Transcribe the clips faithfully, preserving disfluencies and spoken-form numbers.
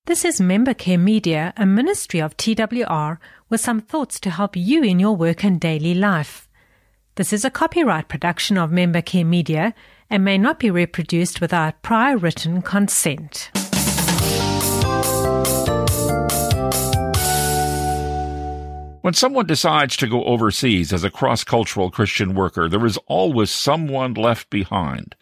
This is Member Care Media, a ministry of T W R, with some thoughts to help you in your work and daily life. This is a copyright production of Member Care Media and may not be reproduced without prior written consent. When someone decides to go overseas as a cross-cultural Christian worker, there is always someone left behind.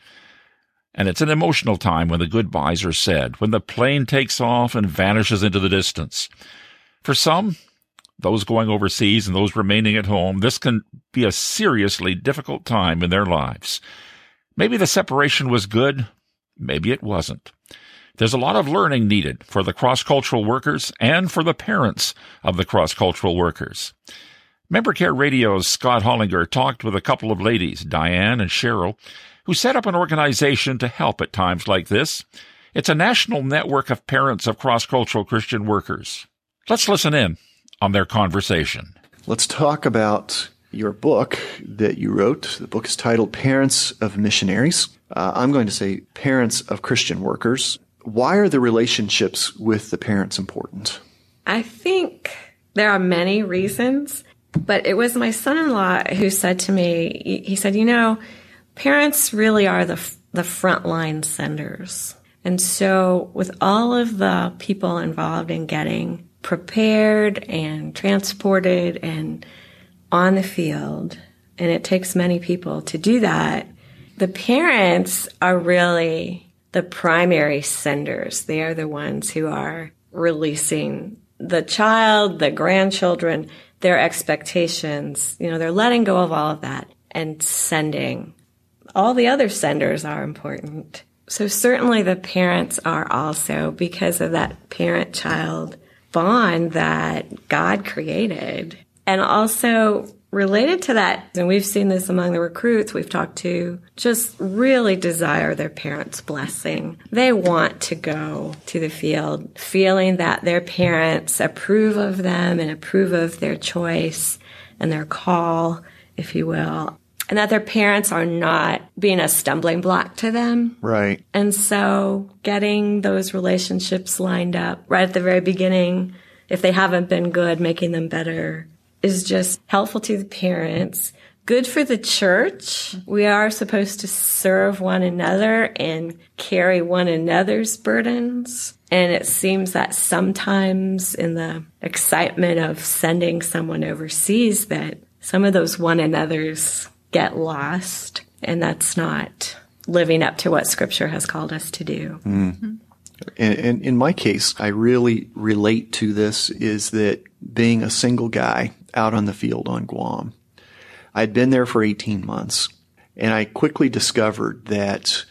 And it's an emotional time when the goodbyes are said, when the plane takes off and vanishes into the distance. For some, those going overseas and those remaining at home, this can be a seriously difficult time in their lives. Maybe the separation was good, maybe it wasn't. There's a lot of learning needed for the cross-cultural workers and for the parents of the cross-cultural workers. Member Care Radio's Scott Hollinger talked with a couple of ladies, Diane and Cheryl, who set up an organization to help at times like this. It's a national network of parents of cross-cultural Christian workers. Let's listen in on their conversation. Let's talk about your book that you wrote. The book is titled Parents of Missionaries. Uh, I'm going to say Parents of Christian Workers. Why are the relationships with the parents important? I think there are many reasons, but it was my son-in-law who said to me, he said, you know, parents really are the the frontline senders. And so with all of the people involved in getting prepared and transported and on the field, and it takes many people to do that, the parents are really the primary senders. They are the ones who are releasing the child, the grandchildren, their expectations. You know, they're letting go of all of that and sending. All the other senders are important. So certainly the parents are also, because of that parent-child bond that God created. And also related to that, and we've seen this among the recruits we've talked to, just really desire their parents' blessing. They want to go to the field feeling that their parents approve of them and approve of their choice and their call, if you will. And that their parents are not being a stumbling block to them. Right. And so getting those relationships lined up right at the very beginning, if they haven't been good, making them better, is just helpful to the parents. Good for the church. We are supposed to serve one another and carry one another's burdens. And it seems that sometimes in the excitement of sending someone overseas that some of those one another's get lost, and that's not living up to what Scripture has called us to do. Mm. And, and in my case, I really relate to this is that being a single guy out on the field on Guam, I'd been there for eighteen months, and I quickly discovered that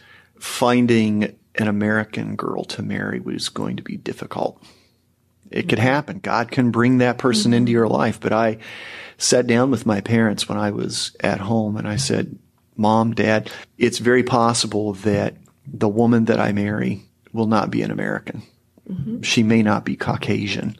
finding an American girl to marry was going to be difficult. It could happen. God can bring that person mm-hmm. into your life, but I sat down with my parents when I was at home and I said, Mom, Dad, it's very possible that the woman that I marry will not be an American. Mm-hmm. She may not be Caucasian.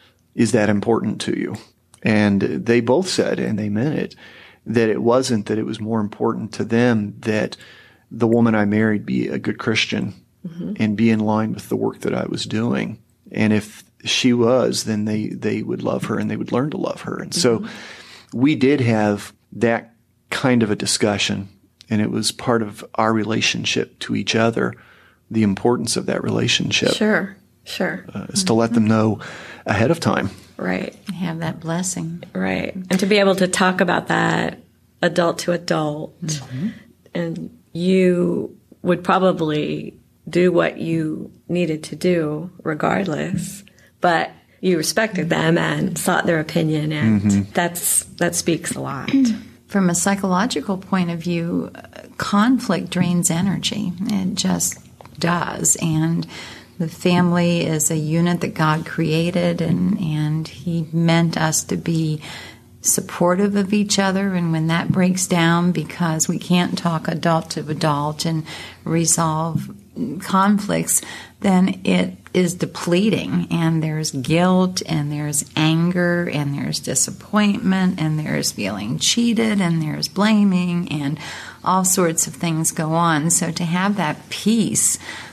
Is that important to you? And they both said, and they meant it, that it wasn't, that it was more important to them that the woman I married be a good Christian mm-hmm. and be in line with the work that I was doing. And if she was, then they, they would love her and they would learn to love her. And so mm-hmm. we did have that kind of a discussion, and it was part of our relationship to each other, the importance of that relationship. Sure, sure. Uh, is mm-hmm. to let them know ahead of time. Right. Have that blessing. Right. And to be able to talk about that adult to adult. Mm-hmm. And you would probably do what you needed to do regardless, but you respected them and sought their opinion, and mm-hmm. that's that speaks a lot. From a psychological point of view, conflict drains energy. It just does. And the family is a unit that God created, and, and He meant us to be supportive of each other. And when that breaks down because we can't talk adult to adult and resolve conflicts, then it is depleting, and there's guilt, and there's anger, and there's disappointment, and there's feeling cheated, and there's blaming, and all sorts of things go on. So to have that peace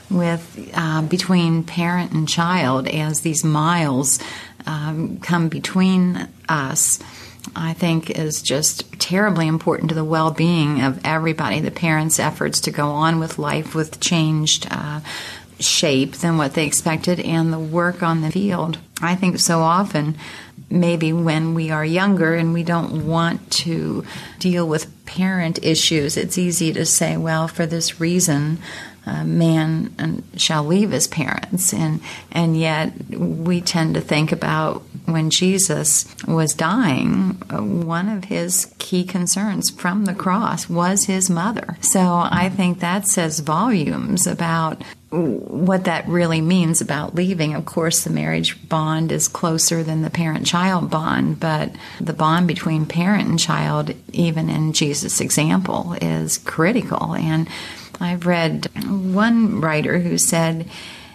with uh, between parent and child as these miles um, come between us, I think is just terribly important to the well-being of everybody. The parents' efforts to go on with life with changed uh, shape than what they expected, and the work on the field. I think so often, maybe when we are younger and we don't want to deal with parent issues, it's easy to say, well, for this reason, uh, man shall leave his parents. And, and yet we tend to think about when Jesus was dying, one of his key concerns from the cross was his mother. So I think that says volumes about what that really means about leaving. Of course, the marriage bond is closer than the parent-child bond, but the bond between parent and child, even in Jesus' example, is critical. And I've read one writer who said,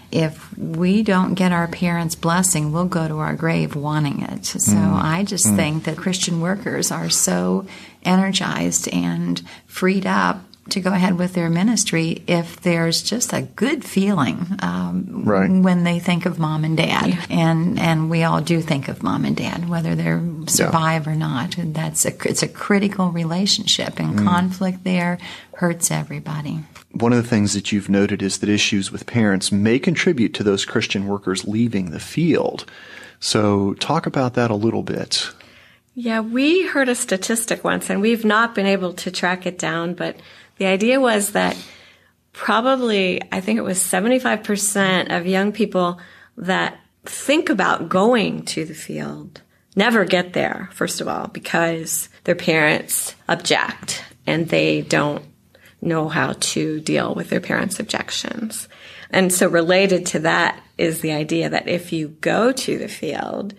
if we don't get our parents' blessing, we'll go to our grave wanting it. So mm. I just mm. think that Christian workers are so energized and freed up to go ahead with their ministry if there's just a good feeling um, right. when they think of mom and dad. Yeah. And and we all do think of mom and dad, whether they survive yeah. or not. And that's a, it's a critical relationship, and mm. conflict there hurts everybody. One of the things that you've noted is that issues with parents may contribute to those Christian workers leaving the field. So talk about that a little bit. Yeah, we heard a statistic once, and we've not been able to track it down, but the idea was that probably, I think it was seventy-five percent of young people that think about going to the field never get there, first of all, because their parents object and they don't know how to deal with their parents' objections. And so related to that is the idea that if you go to the field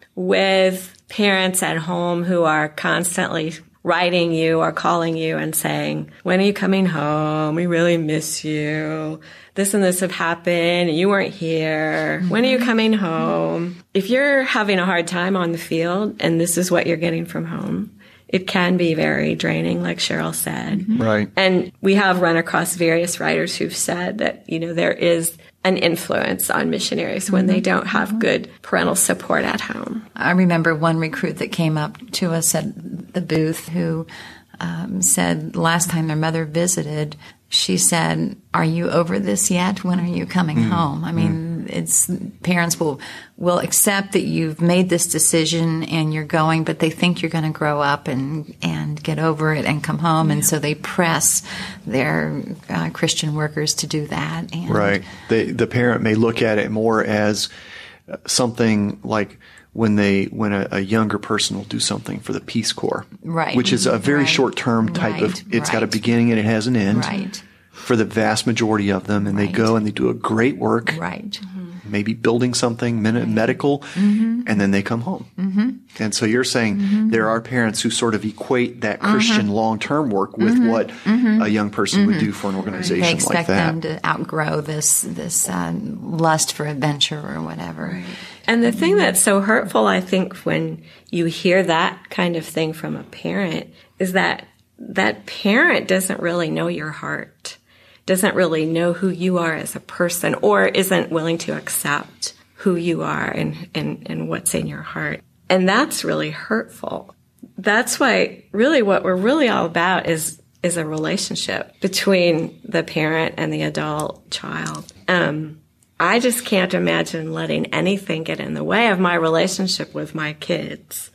with parents at home who are constantly writing you or calling you and saying, when are you coming home? We really miss you. This and this have happened. You weren't here. When are you coming home? If you're having a hard time on the field and this is what you're getting from home, it can be very draining, like Cheryl said. Right. And we have run across various writers who've said that, you know, there is an influence on missionaries when mm-hmm. they don't have mm-hmm. good parental support at home. I remember one recruit that came up to us at the booth who um, said last time their mother visited, she said, are you over this yet? When are you coming mm-hmm. home? I mean, mm-hmm. it's parents will will accept that you've made this decision and you're going, but they think you're going to grow up and, and get over it and come home. Yeah. And so they press their uh, Christian workers to do that. And right. They, the parent may look at it more as something like when they when a, a younger person will do something for the Peace Corps, right? Which is a very right. short-term type right. of. It's right. got a beginning and it has an end, right? For the vast majority of them, and right. they go and they do a great work, right? Mm-hmm. Maybe building something right. medical, mm-hmm. and then they come home. Mm-hmm. And so you're saying mm-hmm. there are parents who sort of equate that Christian mm-hmm. long-term work with mm-hmm. what mm-hmm. a young person mm-hmm. would do for an organization they like that. They expect them to outgrow this this uh, lust for adventure or whatever. Right. And the thing that's so hurtful, I think, when you hear that kind of thing from a parent is that that parent doesn't really know your heart, doesn't really know who you are as a person, or isn't willing to accept who you are and, and, and what's in your heart. And that's really hurtful. That's why really what we're really all about is is a relationship between the parent and the adult child. Um I just can't imagine letting anything get in the way of my relationship with my kids.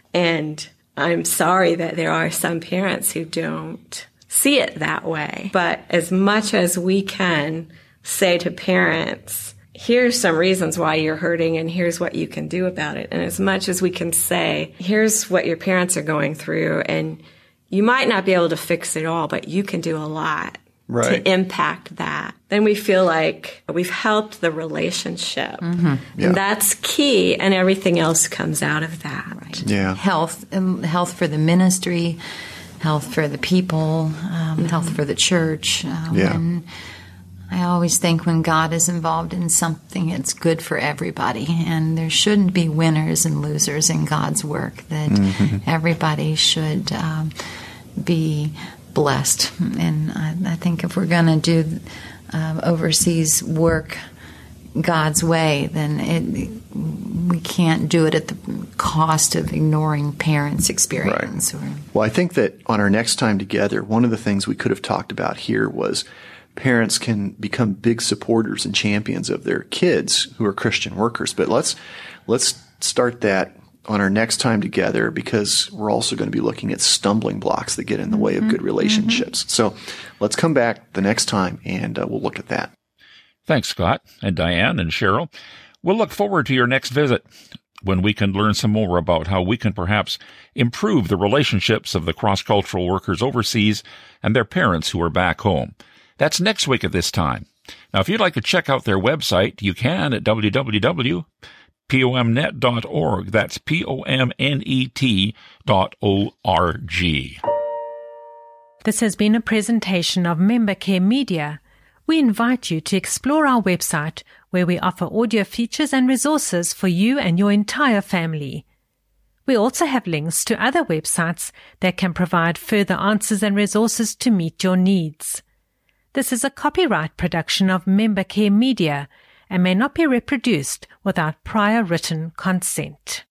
And I'm sorry that there are some parents who don't see it that way. But as much as we can say to parents, here's some reasons why you're hurting and here's what you can do about it. And as much as we can say, here's what your parents are going through, and you might not be able to fix it all, but you can do a lot. Right. To impact that, then we feel like we've helped the relationship. Mm-hmm. Yeah. And that's key, and everything else comes out of that. Right. Yeah. Health, um, health for the ministry, health for the people, um, mm-hmm. health for the church. Um, yeah. And I always think when God is involved in something, it's good for everybody. And there shouldn't be winners and losers in God's work, that mm-hmm. everybody should um, be blessed. And I, I think if we're going to do um, overseas work God's way, then it, we can't do it at the cost of ignoring parents' experience. Right. Or, well, I think that on our next time together, one of the things we could have talked about here was parents can become big supporters and champions of their kids who are Christian workers. But let's let's start that on our next time together, because we're also going to be looking at stumbling blocks that get in the way of good relationships. Mm-hmm. So let's come back the next time and uh, we'll look at that. Thanks, Scott and Diane and Cheryl. We'll look forward to your next visit when we can learn some more about how we can perhaps improve the relationships of the cross-cultural workers overseas and their parents who are back home. That's next week at this time. Now, if you'd like to check out their website, you can at w w w dot pomnet dot org. That's P O M N E T dot O R G. This has been a presentation of Member Care Media. We invite you to explore our website, where we offer audio features and resources for you and your entire family. We also have links to other websites that can provide further answers and resources to meet your needs. This is a copyright production of Member Care Media and may not be reproduced without prior written consent.